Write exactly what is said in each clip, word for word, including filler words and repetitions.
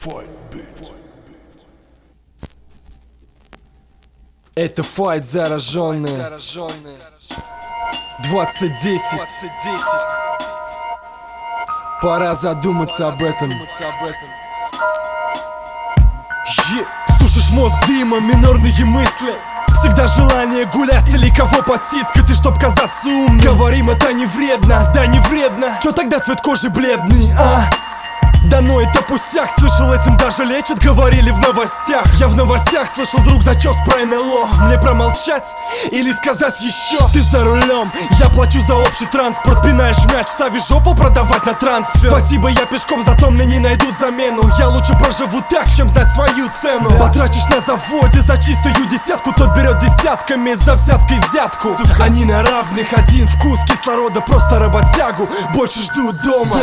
Это файт зараженные. Двадцать десять. Пора задуматься об этом. Е. Сушишь мозг дымом, минорные мысли. Всегда желание гулять или кого потискать, и чтоб казаться умным. Говорим, это не вредно, да не вредно. Чё тогда цвет кожи бледный, а? Да ну это пустяк, слышал, этим даже лечат, говорили в новостях. Я в новостях слышал, друг, зачёс про эн эл о. Мне промолчать или сказать еще? Ты за рулем, я плачу за общий транспорт. Пинаешь мяч, ставишь жопу продавать на трансфер. Спасибо, я пешком, зато мне не найдут замену. Я лучше проживу так, чем знать свою цену. Потрачишь на заводе за чистую десятку, тот берет десятками за взяткой взятку. Сука. Они на равных, один вкус кислорода, просто работягу больше ждут дома.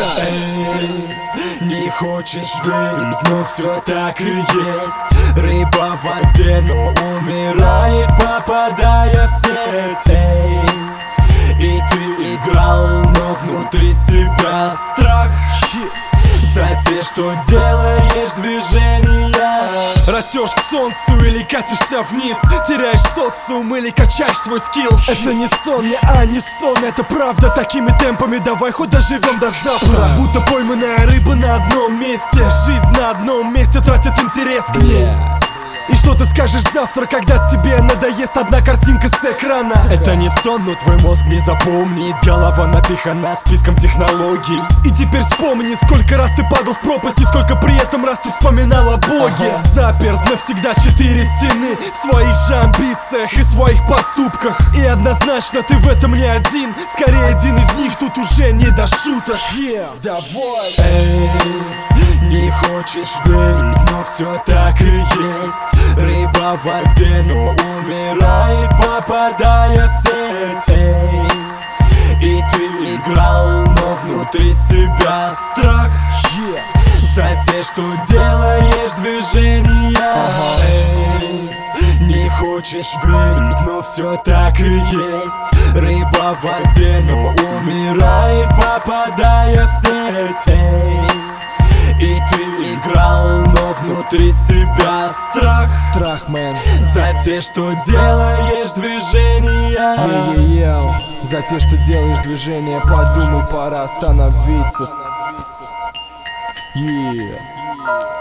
Эй, не хочешь верить, но все так и есть. Рыба в воде, но умирает, попадая в сеть. Эй, и ты играл, но внутри себя страх за те, что делаешь движения. Растешь к солнцу или катишься вниз, теряешь социум или качаешь свой скилл. Это не сон, не а, не сон, это правда. Такими темпами давай хоть доживем до завтра. Будто пойманная рыба на одном месте. Жизнь на одном месте тратит интерес к ней. И что ты скажешь завтра, когда тебе надоест одна картинка с экрана? Это не сон, но твой мозг не запомнит. Голова напихана списком технологий. И теперь вспомни, сколько раз ты падал в пропасть, и сколько при этом раз ты вспоминал о Боге. Ага. Заперт навсегда четыре стены в своих же амбициях и своих поступках. И однозначно ты в этом не один. Скорее один из них тут уже не до шуток. Yeah. Давай. Эй, не хочешь верить, но все так и есть. Рыба в воде, но умирает, попадая в сеть. Эй, и ты играл, но внутри себя страх yeah. за те, что делаешь движения. Ага. Эй, не хочешь верить, но все так и есть. Рыба в воде, но умирает, попадая в сеть. Эй, и ты играл, но внутри себя страх. Страх, мэн. За те, что делаешь движения. Е-е-е. За те, что делаешь движения, подумай, пора остановиться. Yeah.